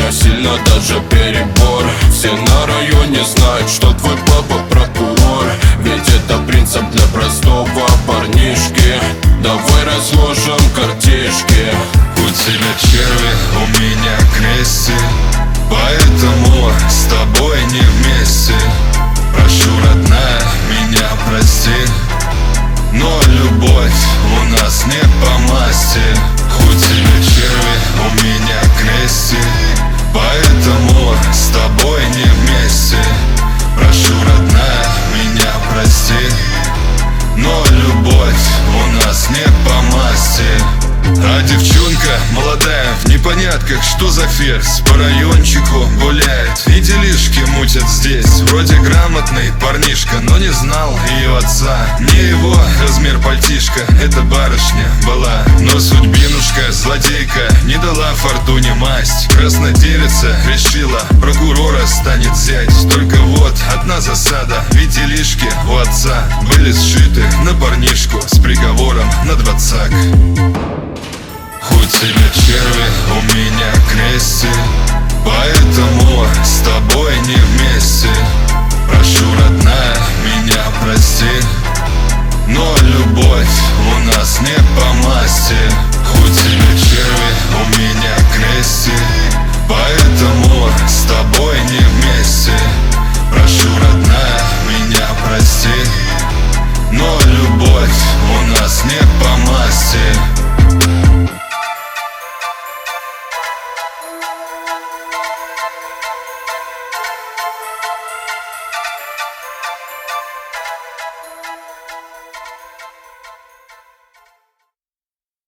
меня сильно даже перебор. Все на районе знают, что твой папа прокурор. Ведь это принцип для простого парнишки. Давай разложим картишки. У тебя черви, у меня крести, поэтому с тобой не вместе. Прошу, родная, меня прости, но любовь у нас не по масти. У тебя черви, у меня крести, поэтому с тобой не вместе. Прошу, родная, меня прости, но любовь у нас не по масти. А девчонка молодая в непонятках, что за ферзь, по райончику гуляет и делишки мутят здесь. Вроде грамотный парнишка, но не знал ее отца. Не его размер пальтишка, эта барышня была, но судьбинушка, злодейка, не дала фортуне масть. Краснодевица решила, прокурора станет зять. Только вот одна засада, ведь делишки у отца были сшиты на парнишку с приговором на 20. У тебя черви, у меня крести, поэтому с тобой не вместе. Прошу, родная, меня прости,